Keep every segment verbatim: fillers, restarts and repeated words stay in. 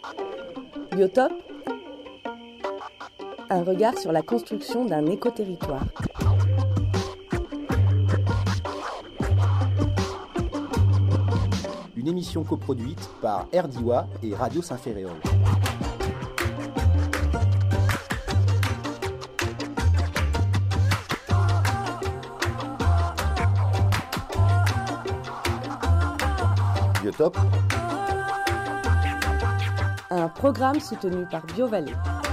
Biotope, un regard sur la construction d'un écoterritoire. Une émission coproduite par Erdiwa et Radio Saint-Ferréol. Biotope, Un programme soutenu par BioVallée.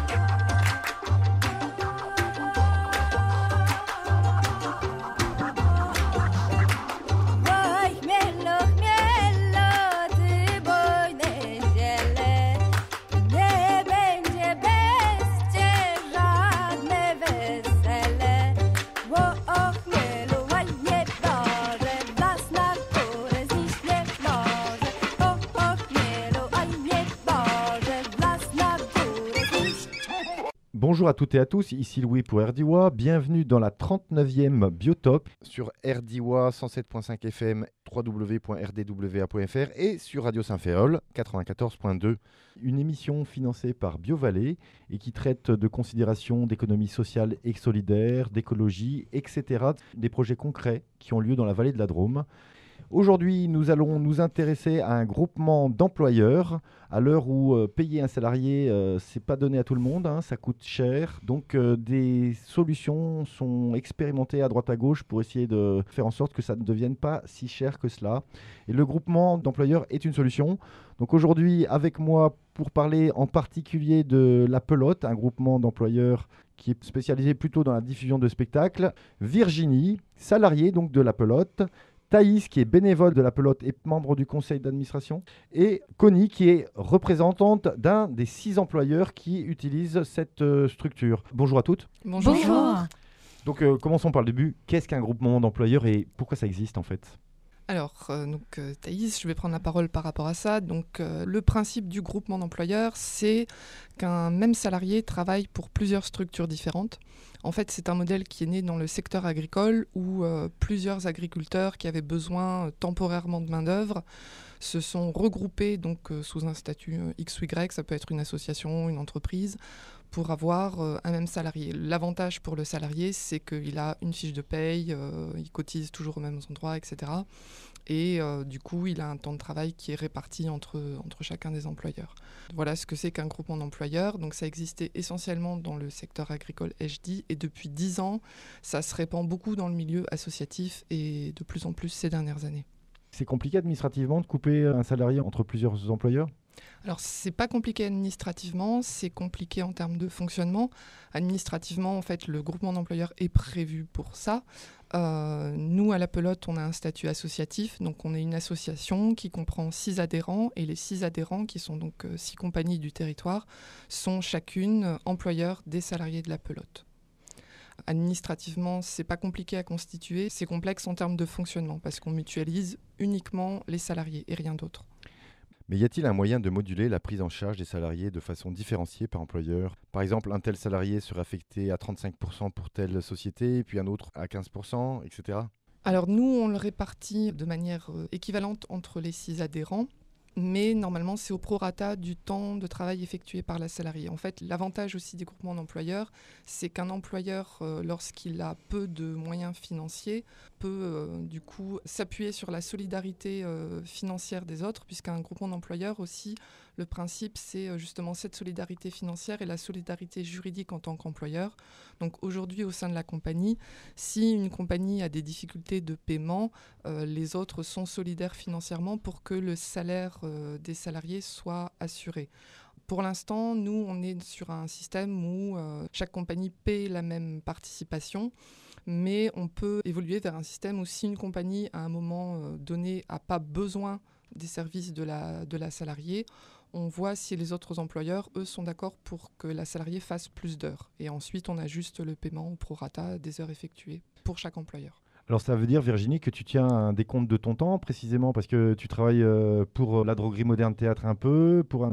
Bonjour à toutes et à tous, ici Louis pour Erdiwa, bienvenue dans la trente-neuvième Biotope sur Erdiwa cent sept point cinq F M, w w w point r d w a point f r et sur Radio Saint-Ferréol quatre-vingt-quatorze point deux. Une émission financée par BioVallée et qui traite de considérations d'économie sociale et solidaire, d'écologie, et cetera. Des projets concrets qui ont lieu dans la vallée de la Drôme. Aujourd'hui, nous allons nous intéresser à un groupement d'employeurs. À l'heure où euh, payer un salarié, euh, ce n'est pas donné à tout le monde, hein, ça coûte cher. Donc, euh, des solutions sont expérimentées à droite à gauche pour essayer de faire en sorte que ça ne devienne pas si cher que cela. Et le groupement d'employeurs est une solution. Donc, aujourd'hui, avec moi, pour parler en particulier de La Pelote, un groupement d'employeurs qui est spécialisé plutôt dans la diffusion de spectacles, Virginie, salariée donc de La Pelote, Thaïs, qui est bénévole de La Pelote et membre du conseil d'administration, et Connie, qui est représentante d'un des six employeurs qui utilisent cette euh, structure. Bonjour à toutes. Bonjour. Bonjour. Donc, euh, commençons par le début. Qu'est-ce qu'un groupement d'employeurs et pourquoi ça existe en fait ? Alors, euh, donc, euh, Thaïs, je vais prendre la parole par rapport à ça. Donc, euh, le principe du groupement d'employeurs, c'est qu'un même salarié travaille pour plusieurs structures différentes. En fait, c'est un modèle qui est né dans le secteur agricole où euh, plusieurs agriculteurs qui avaient besoin euh, temporairement de main-d'œuvre se sont regroupés donc, euh, sous un statut euh, X ou Y, ça peut être une association, une entreprise, pour avoir euh, un même salarié. L'avantage pour le salarié, c'est qu'il a une fiche de paye, euh, il cotise toujours aux mêmes endroits, et cetera. Et euh, du coup, il a un temps de travail qui est réparti entre, entre chacun des employeurs. Voilà ce que c'est qu'un groupement d'employeurs. Donc ça existait essentiellement dans le secteur agricole H D et depuis dix ans, ça se répand beaucoup dans le milieu associatif et de plus en plus ces dernières années. C'est compliqué administrativement de couper un salarié entre plusieurs employeurs ? Alors, c'est pas compliqué administrativement, c'est compliqué en termes de fonctionnement. Administrativement, en fait, le groupement d'employeurs est prévu pour ça. Euh, nous, à La Pelote, on a un statut associatif, donc on est une association qui comprend six adhérents, et les six adhérents, qui sont donc euh, six compagnies du territoire, sont chacune employeurs des salariés de La Pelote. Administrativement, c'est pas compliqué à constituer, c'est complexe en termes de fonctionnement, parce qu'on mutualise uniquement les salariés et rien d'autre. Mais y a-t-il un moyen de moduler la prise en charge des salariés de façon différenciée par employeur ? Par exemple, un tel salarié serait affecté à trente-cinq pour cent pour telle société, puis un autre à quinze pour cent, et cetera. Alors nous, on le répartit de manière équivalente entre les six adhérents, mais normalement, c'est au prorata du temps de travail effectué par la salariée. En fait, l'avantage aussi des groupements d'employeurs, c'est qu'un employeur, euh, lorsqu'il a peu de moyens financiers, peut euh, du coup s'appuyer sur la solidarité euh, financière des autres, puisqu'un groupement d'employeurs aussi, le principe, c'est euh, justement cette solidarité financière et la solidarité juridique en tant qu'employeur. Donc aujourd'hui, au sein de la compagnie, si une compagnie a des difficultés de paiement, euh, les autres sont solidaires financièrement pour que le salaire euh, des salariés soit assuré. Pour l'instant, nous, on est sur un système où euh, chaque compagnie paie la même participation, mais on peut évoluer vers un système où si une compagnie, à un moment euh, donné, n'a pas besoin des services de la, de la salariée, on voit si les autres employeurs, eux, sont d'accord pour que la salariée fasse plus d'heures. Et ensuite, on ajuste le paiement au prorata des heures effectuées pour chaque employeur. Alors ça veut dire, Virginie, que tu tiens un décompte de ton temps, précisément, parce que tu travailles euh, pour la Droguerie Moderne Théâtre un peu, pour un autre ?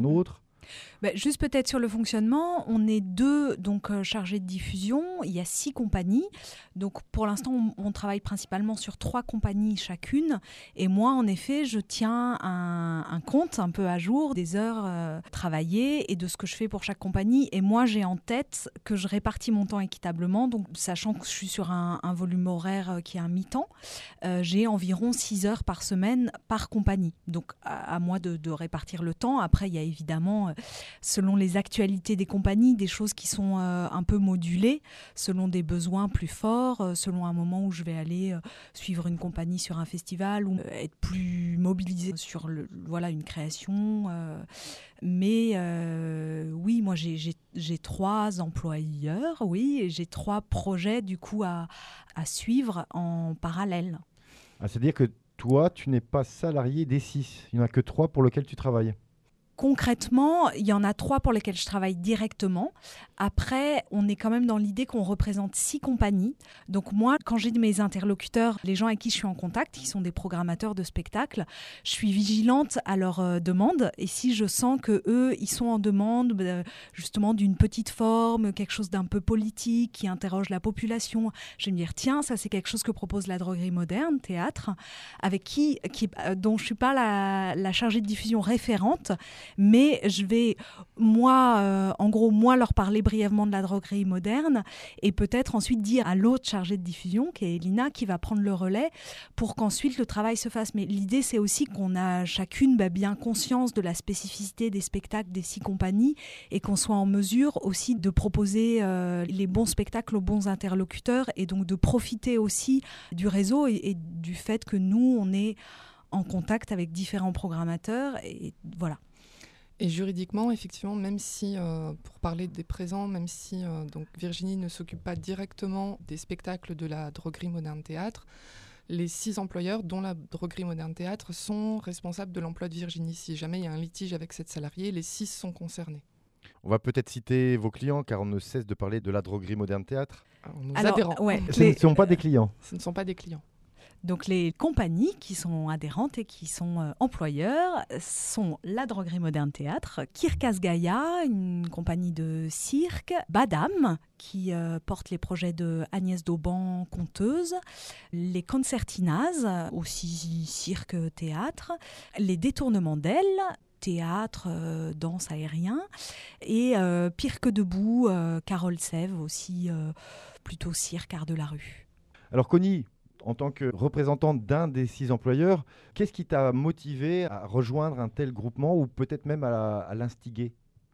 Ben, juste peut-être sur le fonctionnement, on est deux donc euh, chargés de diffusion, il y a six compagnies, donc pour l'instant on, on travaille principalement sur trois compagnies chacune, et moi en effet je tiens un, un compte un peu à jour des heures euh, travaillées et de ce que je fais pour chaque compagnie, et moi j'ai en tête que je répartis mon temps équitablement, donc sachant que je suis sur un, un volume horaire qui est un mi-temps, euh, j'ai environ six heures par semaine par compagnie, donc à, à moi de, de répartir le temps. Après il y a évidemment selon les actualités des compagnies, des choses qui sont euh, un peu modulées, selon des besoins plus forts, euh, selon un moment où je vais aller euh, suivre une compagnie sur un festival ou euh, être plus mobilisée sur le, voilà, une création. Euh, mais euh, oui, moi j'ai, j'ai, j'ai trois employeurs, oui, et j'ai trois projets du coup à, à suivre en parallèle. Ah, c'est-à-dire que toi, tu n'es pas salarié des six, il n'y en a que trois pour lesquels tu travailles. Concrètement, il y en a trois pour lesquels je travaille directement. Après, on est quand même dans l'idée qu'on représente six compagnies. Donc moi, quand j'ai de mes interlocuteurs, les gens avec qui je suis en contact, qui sont des programmateurs de spectacles, je suis vigilante à leurs euh, demandes. Et si je sens qu'eux, ils sont en demande euh, justement d'une petite forme, quelque chose d'un peu politique, qui interroge la population, je vais me dire, tiens, ça c'est quelque chose que propose la Droguerie Moderne, théâtre, avec qui, qui, euh, dont je ne suis pas la, la chargée de diffusion référente, mais je vais, moi, euh, en gros, moi, leur parler brièvement de la Droguerie Moderne et peut-être ensuite dire à l'autre chargée de diffusion, qui est Elina, qui va prendre le relais pour qu'ensuite le travail se fasse. Mais l'idée, c'est aussi qu'on a chacune bah, bien conscience de la spécificité des spectacles des six compagnies et qu'on soit en mesure aussi de proposer euh, les bons spectacles aux bons interlocuteurs et donc de profiter aussi du réseau et, et du fait que nous, on est en contact avec différents programmateurs et voilà. Et juridiquement, effectivement, même si, euh, pour parler des présents, même si euh, donc Virginie ne s'occupe pas directement des spectacles de la Droguerie Moderne Théâtre, les six employeurs, dont la Droguerie Moderne Théâtre, sont responsables de l'emploi de Virginie. Si jamais il y a un litige avec cette salariée, les six sont concernés. On va peut-être citer vos clients, car on ne cesse de parler de la Droguerie Moderne Théâtre. Alors, nos Alors, adhérents. ouais, Ce les... ne sont pas des clients. Ce ne sont pas des clients. Donc les compagnies qui sont adhérentes et qui sont euh, employeurs sont la Droguerie Moderne Théâtre, Kirkas Gaïa, une compagnie de cirque, Badam, qui euh, porte les projets de Agnès Dauban, conteuse, les Concertinas, aussi cirque théâtre, les Détournements d'Ailes, théâtre, euh, danse aérien, et euh, Pire que debout, euh, Carole Sève, aussi euh, plutôt cirque, art de la rue. Alors Connie, en tant que représentante d'un des six employeurs, qu'est-ce qui t'a motivé à rejoindre un tel groupement ou peut-être même à, à l'instiguer ?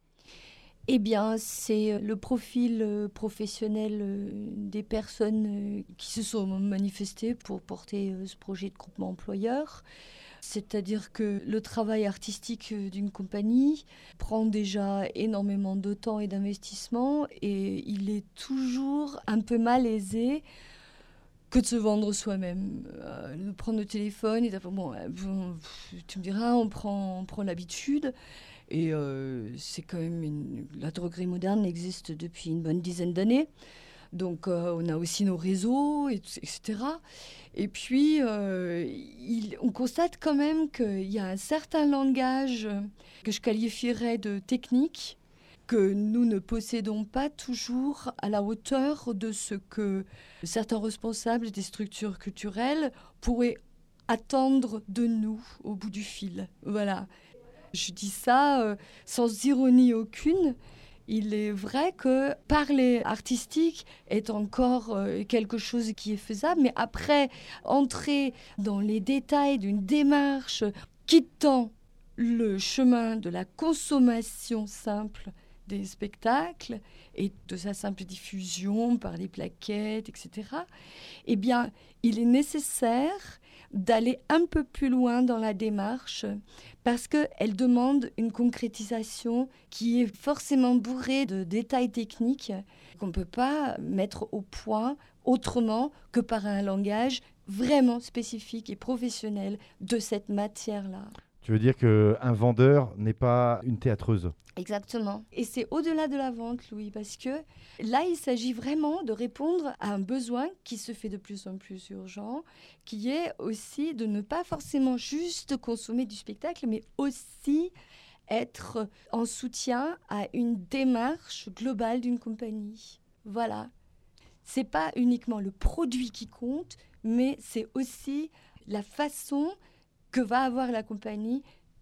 Eh bien, c'est le profil professionnel des personnes qui se sont manifestées pour porter ce projet de groupement employeur. C'est-à-dire que le travail artistique d'une compagnie prend déjà énormément de temps et d'investissement et il est toujours un peu malaisé que de se vendre soi-même, euh, de prendre le téléphone et d'appeler, bon, euh, bon, tu me diras, on prend, on prend l'habitude. Et euh, c'est quand même une... la droguerie moderne existe depuis une bonne dizaine d'années. Donc euh, on a aussi nos réseaux, et, et cetera. Et puis euh, il, on constate quand même qu'il y a un certain langage que je qualifierais de technique, que nous ne possédons pas toujours à la hauteur de ce que certains responsables des structures culturelles pourraient attendre de nous au bout du fil. Voilà. Je dis ça euh, sans ironie aucune. Il est vrai que parler artistique est encore euh, quelque chose qui est faisable, mais après, entrer dans les détails d'une démarche quittant le chemin de la consommation simple des spectacles et de sa simple diffusion par les plaquettes, et cetera, eh bien, il est nécessaire d'aller un peu plus loin dans la démarche parce qu'elle demande une concrétisation qui est forcément bourrée de détails techniques qu'on ne peut pas mettre au point autrement que par un langage vraiment spécifique et professionnel de cette matière-là. Tu veux dire qu'un vendeur n'est pas une théâtreuse ? Exactement. Et c'est au-delà de la vente, Louis, parce que là, il s'agit vraiment de répondre à un besoin qui se fait de plus en plus urgent, qui est aussi de ne pas forcément juste consommer du spectacle, mais aussi être en soutien à une démarche globale d'une compagnie. Voilà. C'est pas uniquement le produit qui compte, mais c'est aussi la façon que va avoir la compagnie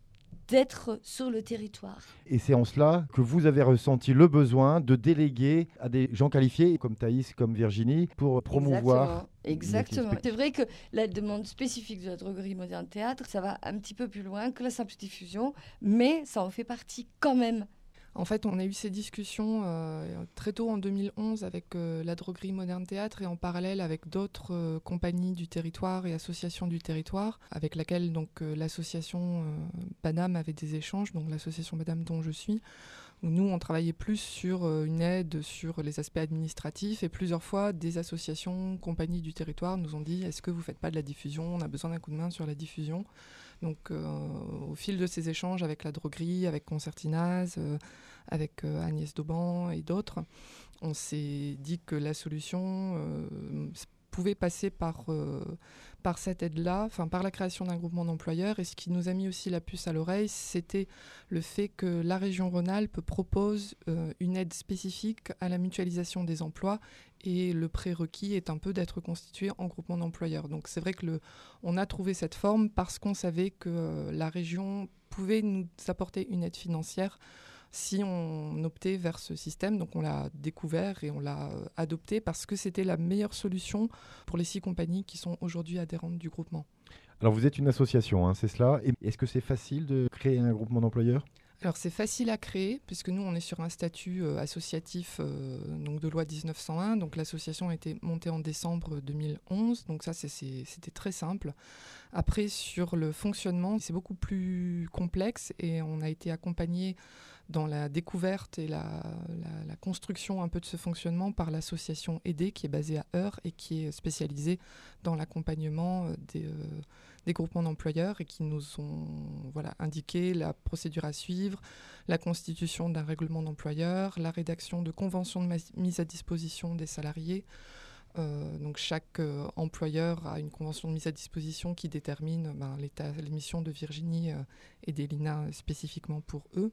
d'être sur le territoire. Et c'est en cela que vous avez ressenti le besoin de déléguer à des gens qualifiés, comme Thaïs, comme Virginie, pour promouvoir... Exactement. Exactement. C'est vrai que la demande spécifique de la droguerie moderne théâtre, ça va un petit peu plus loin que la simple diffusion, mais ça en fait partie quand même. En fait, on a eu ces discussions euh, très tôt en deux mille onze avec euh, la droguerie Moderne Théâtre et en parallèle avec d'autres euh, compagnies du territoire et associations du territoire avec laquelle donc, euh, l'association euh, Badam avait des échanges, donc l'association Badam dont je suis, où nous, on travaillait plus sur euh, une aide sur les aspects administratifs et plusieurs fois, des associations, compagnies du territoire nous ont dit « Est-ce que vous ne faites pas de la diffusion ? On a besoin d'un coup de main sur la diffusion. » Donc, euh, au fil de ces échanges avec la droguerie, avec Concertinaz, euh, avec euh, Agnès Dauban et d'autres, on s'est dit que la solution euh, pouvait passer par, euh, par cette aide-là, enfin par la création d'un groupement d'employeurs. Et ce qui nous a mis aussi la puce à l'oreille, c'était le fait que la région Rhône-Alpes propose euh, une aide spécifique à la mutualisation des emplois. Et le prérequis est un peu d'être constitué en groupement d'employeurs. Donc c'est vrai que le, on a trouvé cette forme parce qu'on savait que euh, la région pouvait nous apporter une aide financière si on optait vers ce système. Donc on l'a découvert et on l'a euh, adopté parce que c'était la meilleure solution pour les six compagnies qui sont aujourd'hui adhérentes du groupement. Alors vous êtes une association, hein, c'est cela. Et est-ce que c'est facile de créer un groupement d'employeurs ? Alors c'est facile à créer puisque nous on est sur un statut euh, associatif euh, donc de loi dix-neuf cent un. Donc l'association a été montée en décembre deux mille onze. Donc ça c'est, c'est, c'était très simple. Après sur le fonctionnement c'est beaucoup plus complexe et on a été accompagné dans la découverte et la, la, la construction un peu de ce fonctionnement par l'association Aider qui est basée à Eure et qui est spécialisée dans l'accompagnement des, euh, des groupements d'employeurs et qui nous ont voilà, indiqué la procédure à suivre, la constitution d'un règlement d'employeur, la rédaction de conventions de ma- mise à disposition des salariés. Euh, donc chaque euh, employeur a une convention de mise à disposition qui détermine ben, l'état, les missions de Virginie euh, et d'Elina euh, spécifiquement pour eux.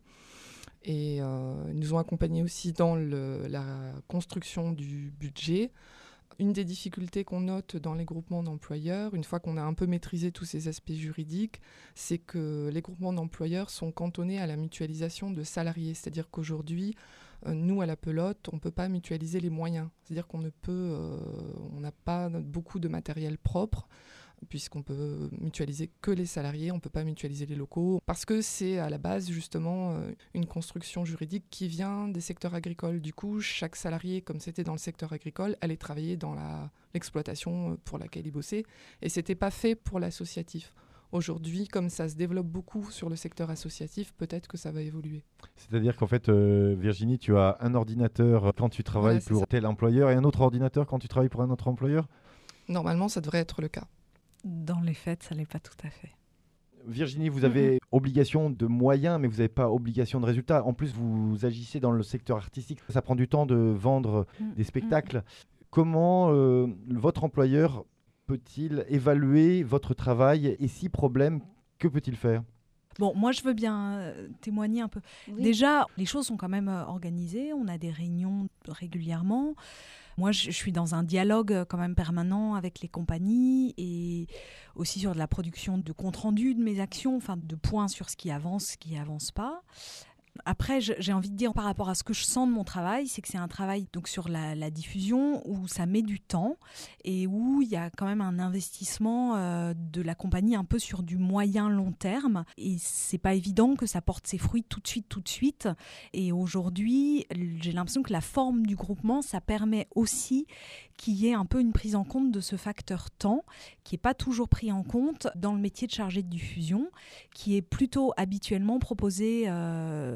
Et euh, ils nous ont accompagnés aussi dans le, la construction du budget. Une des difficultés qu'on note dans les groupements d'employeurs, une fois qu'on a un peu maîtrisé tous ces aspects juridiques, c'est que les groupements d'employeurs sont cantonnés à la mutualisation de salariés. C'est-à-dire qu'aujourd'hui, euh, nous, à la Pelote, on ne peut pas mutualiser les moyens. C'est-à-dire qu'on ne peut, euh, on n'a pas beaucoup de matériel propre, puisqu'on peut mutualiser que les salariés, on ne peut pas mutualiser les locaux, parce que c'est à la base justement une construction juridique qui vient des secteurs agricoles. Du coup, chaque salarié, comme c'était dans le secteur agricole, allait travailler dans la, l'exploitation pour laquelle il bossait, et ce n'était pas fait pour l'associatif. Aujourd'hui, comme ça se développe beaucoup sur le secteur associatif, peut-être que ça va évoluer. C'est-à-dire qu'en fait, euh, Virginie, tu as un ordinateur quand tu travailles voilà, pour ça. tel employeur et un autre ordinateur quand tu travailles pour un autre employeur ? Normalement, ça devrait être le cas. Dans les faits, ça ne l'est pas tout à fait. Virginie, vous avez mmh. obligation de moyens, mais vous n'avez pas obligation de résultats. En plus, vous agissez dans le secteur artistique. Ça prend du temps de vendre mmh. des spectacles. Mmh. Comment euh, votre employeur peut-il évaluer votre travail et si problème, que peut-il faire ? Bon, moi, je veux bien euh, témoigner un peu. Oui. Déjà, les choses sont quand même euh, organisées. On a des réunions régulièrement. Moi, je, je suis dans un dialogue quand même permanent avec les compagnies et aussi sur de la production de comptes rendus de mes actions, enfin de points sur ce qui avance, ce qui n'avance pas. Après, j'ai envie de dire par rapport à ce que je sens de mon travail, c'est que c'est un travail donc sur la, la diffusion où ça met du temps et où il y a quand même un investissement euh, de la compagnie un peu sur du moyen long terme. Et c'est pas évident que ça porte ses fruits tout de suite, tout de suite. Et aujourd'hui, j'ai l'impression que la forme du groupement, ça permet aussi qu'il y ait un peu une prise en compte de ce facteur temps qui n'est pas toujours pris en compte dans le métier de chargé de diffusion, qui est plutôt habituellement proposé euh,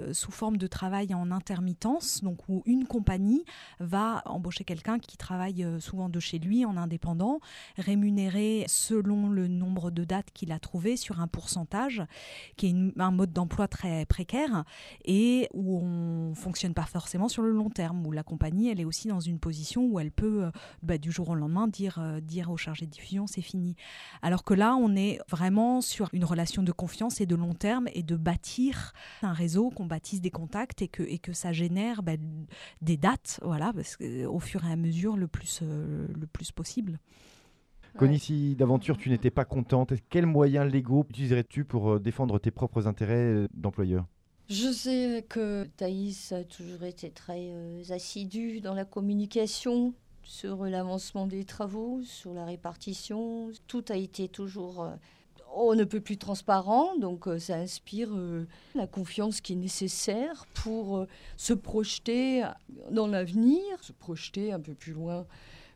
euh, sous forme de travail en intermittence, donc où une compagnie va embaucher quelqu'un qui travaille euh, souvent de chez lui en indépendant, rémunéré selon le nombre de dates qu'il a trouvé sur un pourcentage, qui est une, un mode d'emploi très précaire et où on ne fonctionne pas forcément sur le long terme, où la compagnie elle est aussi dans une position où elle peut euh, bah, du jour au lendemain dire, euh, dire au chargé de diffusion c'est fini. Alors que là on est vraiment sur une relation de confiance et de long terme et de bâtir un réseau, qu'on bâtisse des contacts et que, et que ça génère bah, des dates, voilà, parce que, au fur et à mesure le plus, euh, le plus possible. Connie, si d'aventure tu n'étais pas contente, quels moyens légaux utiliserais-tu pour euh, défendre tes propres intérêts euh, d'employeur ? Je sais que Thaïs a toujours été très euh, assidue dans la communication sur l'avancement des travaux, sur la répartition. Tout a été toujours... Euh, on ne peut plus transparent, donc euh, ça inspire euh, la confiance qui est nécessaire pour euh, se projeter dans l'avenir, se projeter un peu plus loin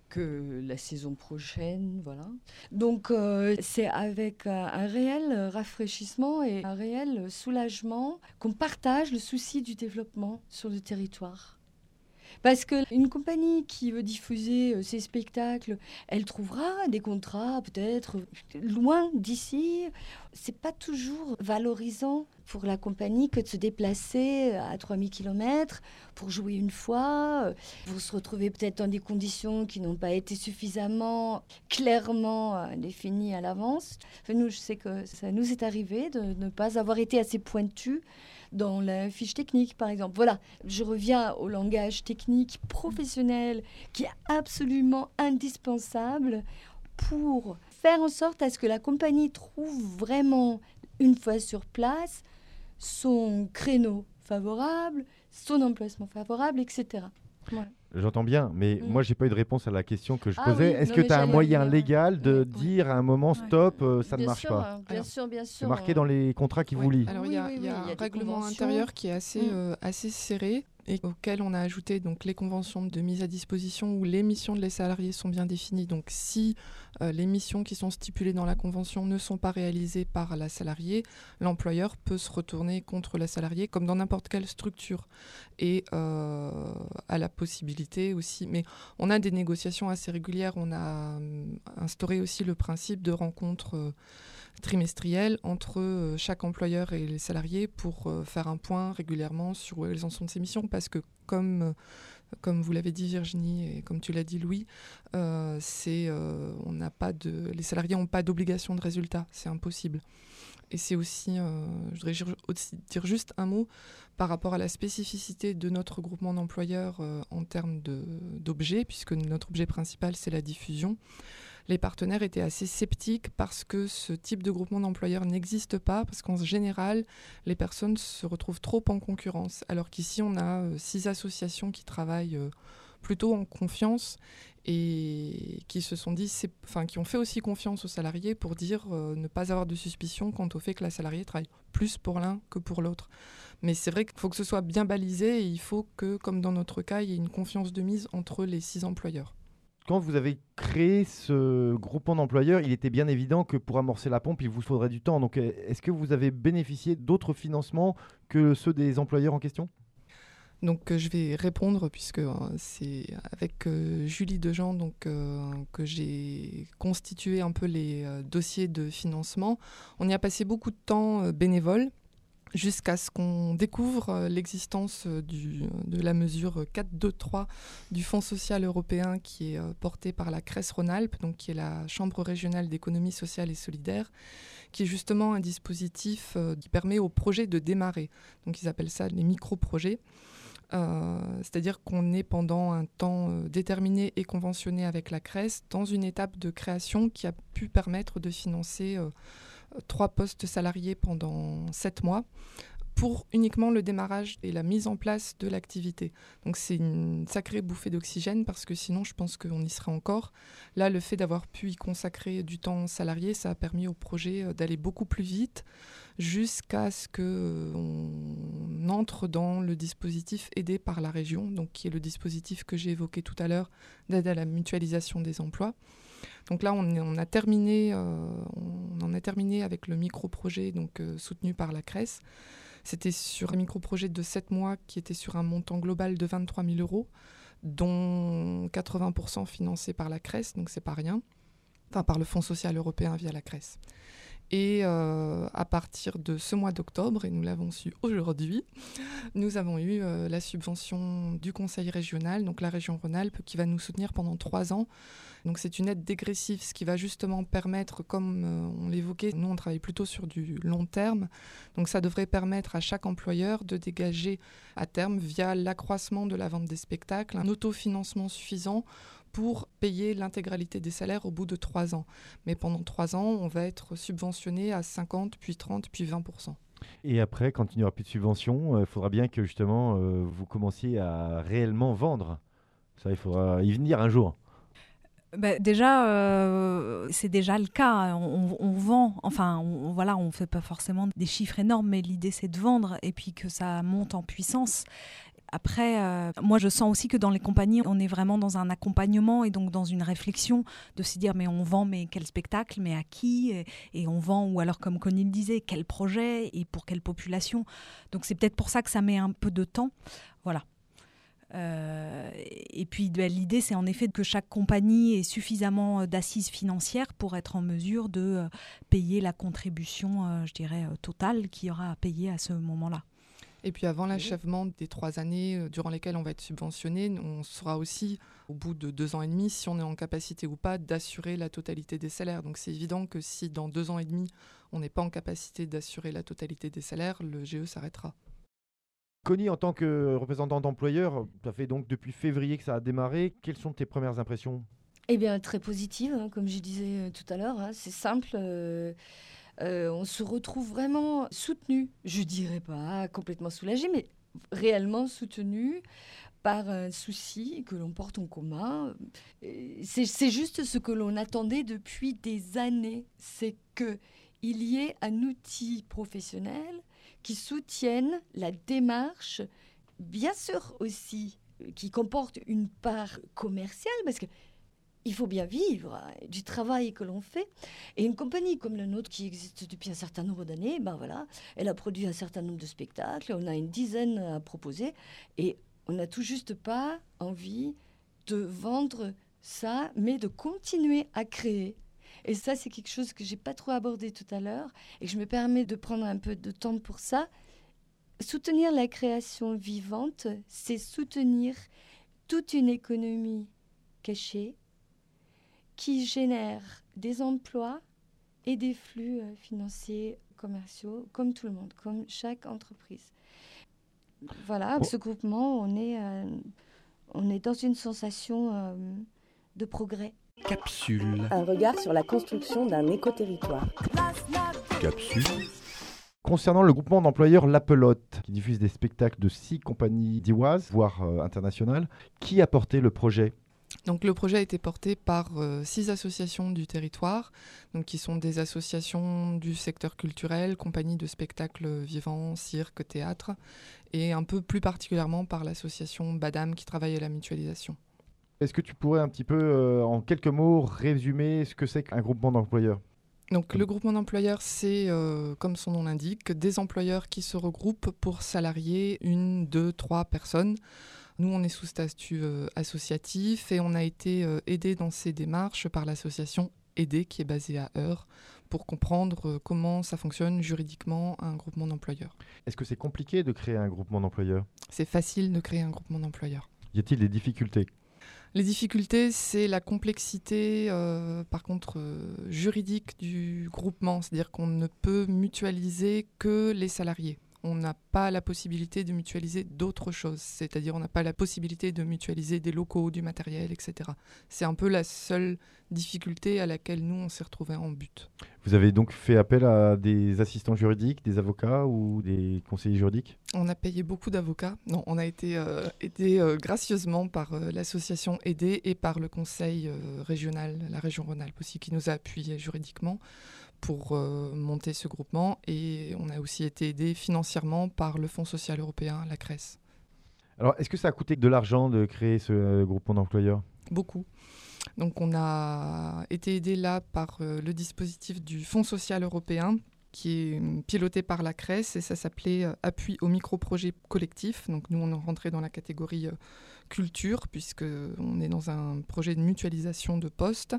que la saison prochaine, voilà. Donc euh, c'est avec un, un réel rafraîchissement et un réel soulagement qu'on partage le souci du développement sur le territoire. Parce qu'une compagnie qui veut diffuser euh, ses spectacles, elle trouvera des contrats peut-être loin d'ici. C'est pas toujours valorisant pour la compagnie que de se déplacer à trois mille kilomètres pour jouer une fois. Vous se retrouvez peut-être dans des conditions qui n'ont pas été suffisamment clairement euh, définies à l'avance. Enfin, nous, je sais que ça nous est arrivé de ne pas avoir été assez pointus dans la fiche technique, par exemple. Voilà, je reviens au langage technique professionnel qui est absolument indispensable pour faire en sorte à ce que la compagnie trouve vraiment, une fois sur place, son créneau favorable, son emplacement favorable, et cetera. Voilà. J'entends bien, mais Mm. moi, j'ai pas eu de réponse à la question que je Ah posais. oui, Est-ce non, que mais tu as un j'allais moyen dire, légal de oui. dire à un moment stop, euh, ça ne Bien marche sûr, pas hein, bien Alors, sûr, bien sûr. C'est marqué dans les contrats qui vous Oui. lient. Alors il Oui, y a, oui, il y oui, a il y a un des règlement conventions. intérieur qui est assez, Mm. euh, assez serré et auquel on a ajouté donc, les conventions de mise à disposition où les missions des salariés sont bien définies. Donc si euh, les missions qui sont stipulées dans la convention ne sont pas réalisées par la salariée, l'employeur peut se retourner contre la salariée comme dans n'importe quelle structure et euh, a la possibilité aussi. Mais on a des négociations assez régulières. On a euh, instauré aussi le principe de rencontres euh, trimestrielles entre euh, chaque employeur et les salariés pour euh, faire un point régulièrement sur où elles en sont de ces missions parce que comme, euh, comme vous l'avez dit Virginie et comme tu l'as dit Louis, euh, c'est, euh, on n'a pas de, les salariés n'ont pas d'obligation de résultat, c'est impossible. Et c'est aussi, euh, je voudrais aussi dire juste un mot par rapport à la spécificité de notre groupement d'employeurs euh, en termes de, d'objets, puisque notre objet principal c'est la diffusion. Les partenaires étaient assez sceptiques parce que ce type de groupement d'employeurs n'existe pas, parce qu'en général, les personnes se retrouvent trop en concurrence, alors qu'ici, on a euh, six associations qui travaillent euh, plutôt en confiance et qui se sont dit, c'est, enfin, qui ont fait aussi confiance aux salariés pour dire euh, ne pas avoir de suspicion quant au fait que la salariée travaille plus pour l'un que pour l'autre. Mais c'est vrai qu'il faut que ce soit bien balisé et il faut que, comme dans notre cas, il y ait une confiance de mise entre les six employeurs. Quand vous avez créé ce groupement d'employeurs, il était bien évident que pour amorcer la pompe, il vous faudrait du temps. Donc, est-ce que vous avez bénéficié d'autres financements que ceux des employeurs en question ? Donc, euh, je vais répondre puisque euh, c'est avec euh, Julie Dejean donc, euh, que j'ai constitué un peu les euh, dossiers de financement. On y a passé beaucoup de temps euh, bénévole, jusqu'à ce qu'on découvre euh, l'existence euh, du, de la mesure quatre deux trois du Fonds social européen qui est euh, porté par la C R E S Rhône-Alpes, donc qui est la Chambre régionale d'économie sociale et solidaire, qui est justement un dispositif euh, qui permet aux projets de démarrer. Donc ils appellent ça les micro-projets. Euh, c'est-à-dire qu'on est pendant un temps euh, déterminé et conventionné avec la C R E S dans une étape de création qui a pu permettre de financer euh, trois postes salariés pendant sept mois pour uniquement le démarrage et la mise en place de l'activité. Donc c'est une sacrée bouffée d'oxygène parce que sinon je pense qu'on y serait encore. Là, le fait d'avoir pu y consacrer du temps salarié, ça a permis au projet d'aller beaucoup plus vite jusqu'à ce qu'on entre dans le dispositif aidé par la région, donc qui est le dispositif que j'ai évoqué tout à l'heure d'aide à la mutualisation des emplois. Donc là, on, est, on, a terminé, euh, on en a terminé avec le micro-projet donc, euh, soutenu par la C R E S. C'était sur un micro-projet de sept mois qui était sur un montant global de vingt-trois mille euros, dont quatre-vingts pour cent financés par la C R E S, donc c'est pas rien, enfin par le Fonds social européen via la C R E S. Et euh, à partir de ce mois d'octobre, et nous l'avons su aujourd'hui, nous avons eu euh, la subvention du Conseil régional, donc la région Rhône-Alpes, qui va nous soutenir pendant trois ans. Donc c'est une aide dégressive, ce qui va justement permettre, comme euh, on l'évoquait, nous on travaille plutôt sur du long terme, donc ça devrait permettre à chaque employeur de dégager à terme, via l'accroissement de la vente des spectacles, un autofinancement suffisant pour payer l'intégralité des salaires au bout de trois ans. Mais pendant trois ans, on va être subventionné à cinquante, puis trente, puis vingt pour cent. Et après, quand il n'y aura plus de subvention, il euh, faudra bien que justement euh, vous commenciez à réellement vendre. Ça, il faudra y venir un jour. Bah, déjà, euh, c'est déjà le cas. On, on vend, enfin, on, voilà, on ne fait pas forcément des chiffres énormes, mais l'idée, c'est de vendre et puis que ça monte en puissance. Après, euh, moi, je sens aussi que dans les compagnies, on est vraiment dans un accompagnement et donc dans une réflexion de se dire, mais on vend, mais quel spectacle, mais à qui et, et on vend, ou alors, comme Connie le disait, quel projet et pour quelle population. Donc, c'est peut-être pour ça que ça met un peu de temps. Voilà. Euh, et puis, ben, l'idée, c'est en effet que chaque compagnie ait suffisamment d'assises financières pour être en mesure de euh, payer la contribution, euh, je dirais, euh, totale qu'il y aura à payer à ce moment-là. Et puis avant l'achèvement des trois années euh, durant lesquelles on va être subventionné, on saura aussi, au bout de deux ans et demi, si on est en capacité ou pas d'assurer la totalité des salaires. Donc c'est évident que si dans deux ans et demi, on n'est pas en capacité d'assurer la totalité des salaires, le G E s'arrêtera. Connie, en tant que représentant d'employeur, ça fait donc depuis février que ça a démarré. Quelles sont tes premières impressions ? Eh bien, très positive, hein, comme je disais tout à l'heure. Hein, c'est simple. Euh... Euh, on se retrouve vraiment soutenu, je dirais pas complètement soulagé, mais réellement soutenu par un souci que l'on porte en commun. C'est, c'est juste ce que l'on attendait depuis des années, c'est qu'il y ait un outil professionnel qui soutienne la démarche, bien sûr aussi, qui comporte une part commerciale, parce que il faut bien vivre hein, du travail que l'on fait. Et une compagnie comme la nôtre, qui existe depuis un certain nombre d'années, ben voilà, elle a produit un certain nombre de spectacles, on a une dizaine à proposer, et on n'a tout juste pas envie de vendre ça, mais de continuer à créer. Et ça, c'est quelque chose que je n'ai pas trop abordé tout à l'heure, et que je me permets de prendre un peu de temps pour ça. Soutenir la création vivante, c'est soutenir toute une économie cachée, qui génère des emplois et des flux euh, financiers, commerciaux, comme tout le monde, comme chaque entreprise. Voilà, avec ce groupement, on est, euh, on est dans une sensation euh, de progrès. Capsule. Un regard sur la construction d'un écoterritoire. Capsule. Concernant le groupement d'employeurs La Pelote, qui diffuse des spectacles de six compagnies dioises, voire euh, internationales, qui a porté le projet ? Donc le projet a été porté par euh, six associations du territoire, donc qui sont des associations du secteur culturel, compagnies de spectacles vivants, cirque, théâtre, et un peu plus particulièrement par l'association Badam qui travaille à la mutualisation. Est-ce que tu pourrais un petit peu, euh, en quelques mots, résumer ce que c'est qu'un groupement d'employeurs ? Donc le groupement d'employeurs, c'est, euh, comme son nom l'indique, des employeurs qui se regroupent pour salarier une, deux, trois personnes. Nous, on est sous statut euh, associatif et on a été euh, aidé dans ces démarches par l'association Aider, qui est basée à Eure, pour comprendre euh, comment ça fonctionne juridiquement un groupement d'employeurs. Est-ce que c'est compliqué de créer un groupement d'employeurs ? C'est facile de créer un groupement d'employeurs. Y a-t-il des difficultés ? Les difficultés, c'est la complexité, euh, par contre, euh, juridique du groupement. C'est-à-dire qu'on ne peut mutualiser que les salariés. On n'a pas la possibilité de mutualiser d'autres choses. C'est-à-dire on n'a pas la possibilité de mutualiser des locaux, du matériel, et cetera. C'est un peu la seule difficulté à laquelle nous, on s'est retrouvés en but. Vous avez donc fait appel à des assistants juridiques, des avocats ou des conseillers juridiques ? On a payé beaucoup d'avocats. Non, on a été euh, aidé euh, gracieusement par euh, l'association Aider et par le conseil euh, régional, la région Rhône-Alpes aussi, qui nous a appuyés juridiquement pour euh, monter ce groupement. Et on a aussi été aidé financièrement par le Fonds social européen, la C R E S. Alors, est-ce que ça a coûté de l'argent de créer ce euh, groupement d'employeurs ? Beaucoup. Donc on a été aidé là par euh, le dispositif du Fonds social européen qui est piloté par la C R E S et ça s'appelait euh, Appui au micro-projet collectif. Donc nous, on est rentré dans la catégorie euh, culture puisqu'on est dans un projet de mutualisation de postes.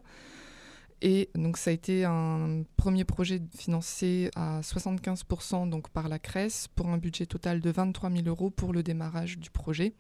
Et donc ça a été un premier projet financé à soixante-quinze pour cent donc par la C R E S pour un budget total de vingt-trois mille euros pour le démarrage du projet.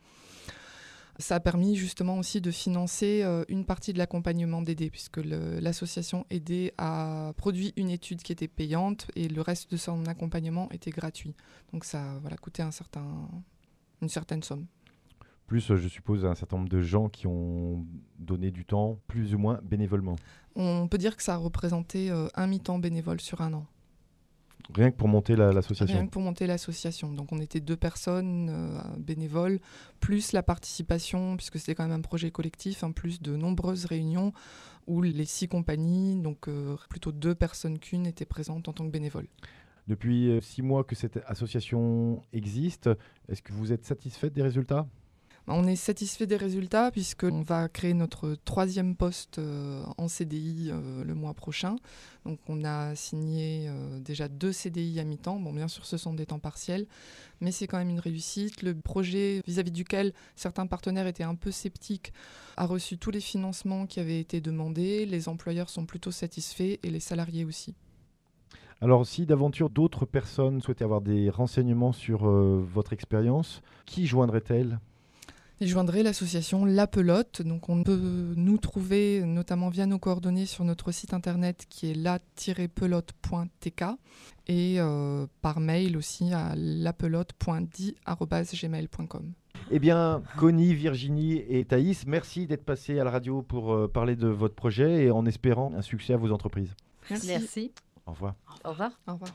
Ça a permis justement aussi de financer euh, une partie de l'accompagnement d'Aidé, puisque le, l'association Aidé a produit une étude qui était payante et le reste de son accompagnement était gratuit. Donc ça a voilà, coûté un certain, une certaine somme. Plus, je suppose, un certain nombre de gens qui ont donné du temps, plus ou moins bénévolement. On peut dire que ça a représenté euh, un mi-temps bénévole sur un an. Rien que pour monter la, l'association. Rien que pour monter l'association. Donc on était deux personnes euh, bénévoles, plus la participation, puisque c'était quand même un projet collectif, en plus de nombreuses réunions où les six compagnies, donc euh, plutôt deux personnes qu'une, étaient présentes en tant que bénévoles. Depuis euh, six mois que cette association existe, est-ce que vous êtes satisfaite des résultats ? On est satisfait des résultats puisqu'on va créer notre troisième poste euh, en C D I euh, le mois prochain. Donc on a signé euh, déjà deux C D I à mi-temps. Bon, bien sûr, ce sont des temps partiels, mais c'est quand même une réussite. Le projet vis-à-vis duquel certains partenaires étaient un peu sceptiques a reçu tous les financements qui avaient été demandés. Les employeurs sont plutôt satisfaits et les salariés aussi. Alors, si d'aventure d'autres personnes souhaitaient avoir des renseignements sur euh, votre expérience, qui joindraient-elles ? Et je joindrai l'association La Pelote. Donc on peut nous trouver notamment via nos coordonnées sur notre site internet qui est la tiret pelote point t k et euh, par mail aussi à lapelote point d i arobase gmail point com. Eh bien, Connie, Virginie et Thaïs, merci d'être passés à la radio pour euh, parler de votre projet et en espérant un succès à vos entreprises. Merci. Merci. Au revoir. Au revoir. Au revoir.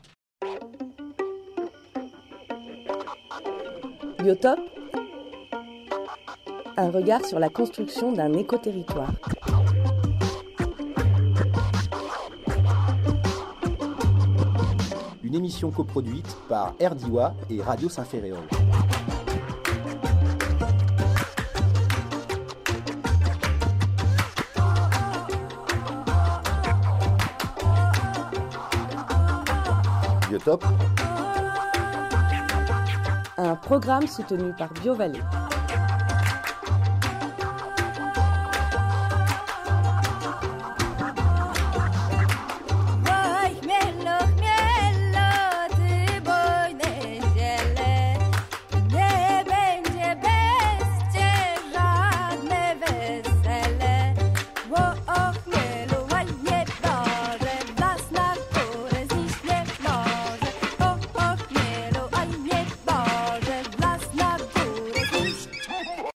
Biotop, un regard sur la construction d'un écoterritoire. Une émission coproduite par Erdiwa et Radio Saint-Ferréol. Biotop, Un programme soutenu par BioVallée.